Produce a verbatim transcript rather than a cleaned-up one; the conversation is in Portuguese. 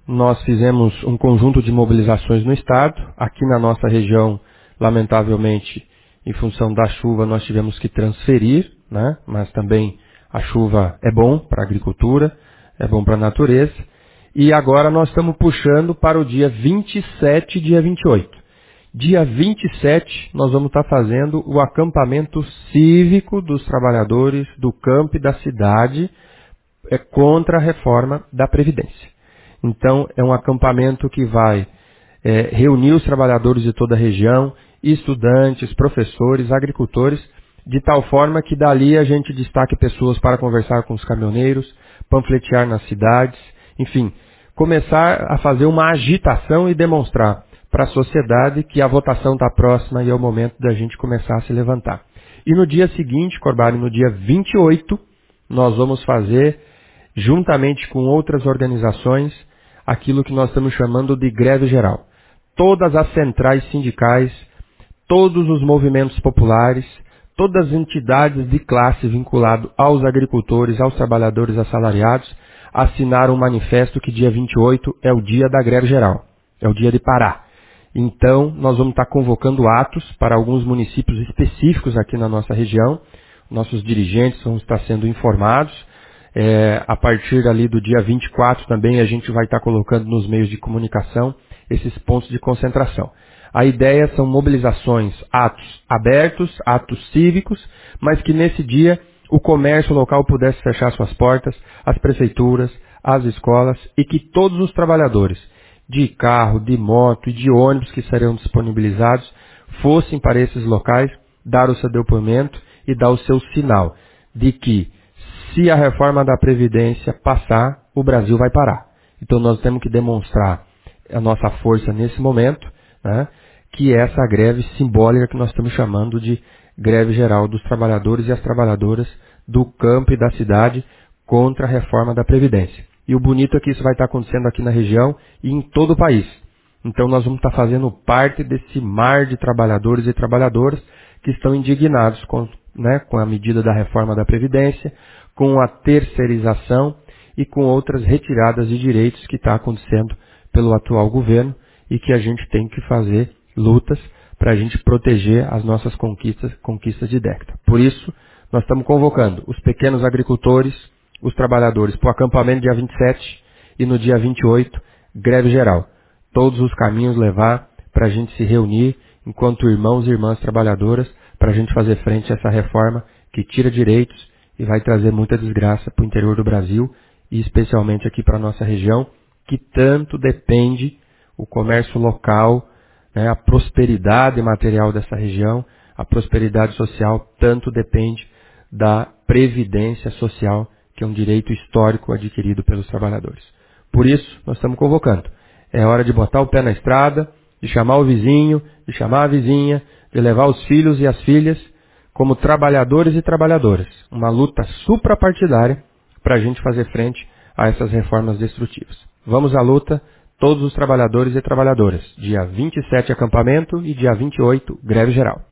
nós fizemos um conjunto de mobilizações no Estado. Aqui na nossa região, lamentavelmente, em função da chuva, nós tivemos que transferir, né? Mas também a chuva é bom para a agricultura, é bom para a natureza. E agora nós estamos puxando para o dia vinte e sete e dia vinte e oito. Dia vinte e sete, nós vamos estar fazendo o acampamento cívico dos trabalhadores do campo e da cidade é, contra a reforma da Previdência. Então, é um acampamento que vai é, reunir os trabalhadores de toda a região, estudantes, professores, agricultores, de tal forma que dali a gente destaque pessoas para conversar com os caminhoneiros, panfletear nas cidades, enfim, começar a fazer uma agitação e demonstrar para a sociedade que a votação está próxima e é o momento da gente começar a se levantar. E no dia seguinte, Corbari, no dia vinte e oito, nós vamos fazer, juntamente com outras organizações, aquilo que nós estamos chamando de greve geral. Todas as centrais sindicais, todos os movimentos populares, todas as entidades de classe vinculadas aos agricultores, aos trabalhadores assalariados, assinaram um manifesto que dia vinte e oito é o dia da greve geral, é o dia de parar. Então, nós vamos estar convocando atos para alguns municípios específicos aqui na nossa região. Nossos dirigentes vão estar sendo informados. É, a partir ali do dia vinte e quatro também a gente vai estar colocando nos meios de comunicação esses pontos de concentração. A ideia são mobilizações, atos abertos, atos cívicos, mas que nesse dia o comércio local pudesse fechar suas portas, as prefeituras, as escolas e que todos os trabalhadores de carro, de moto e de ônibus que serão disponibilizados fossem para esses locais dar o seu depoimento e dar o seu sinal de que se a reforma da Previdência passar, o Brasil vai parar. Então nós temos que demonstrar a nossa força nesse momento, né, que é essa greve simbólica que nós estamos chamando de greve geral dos trabalhadores e as trabalhadoras do campo e da cidade contra a reforma da Previdência. E o bonito é que isso vai estar acontecendo aqui na região e em todo o país. Então nós vamos estar fazendo parte desse mar de trabalhadores e trabalhadoras que estão indignados com, né, com a medida da reforma da Previdência, com a terceirização e com outras retiradas de direitos que está acontecendo pelo atual governo e que a gente tem que fazer lutas para a gente proteger as nossas conquistas, conquistas de década. Por isso, nós estamos convocando os pequenos agricultores, os trabalhadores para o acampamento dia vinte e sete e no dia vinte e oito, greve geral. Todos os caminhos levar para a gente se reunir enquanto irmãos e irmãs trabalhadoras para a gente fazer frente a essa reforma que tira direitos e vai trazer muita desgraça para o interior do Brasil e especialmente aqui para a nossa região, que tanto depende o comércio local, né, a prosperidade material dessa região, a prosperidade social tanto depende da previdência social, que é um direito histórico adquirido pelos trabalhadores. Por isso, nós estamos convocando. É hora de botar o pé na estrada, de chamar o vizinho, de chamar a vizinha, de levar os filhos e as filhas como trabalhadores e trabalhadoras. Uma luta suprapartidária para a gente fazer frente a essas reformas destrutivas. Vamos à luta, todos os trabalhadores e trabalhadoras. Dia vinte e sete, acampamento, e dia vinte e oito, greve geral.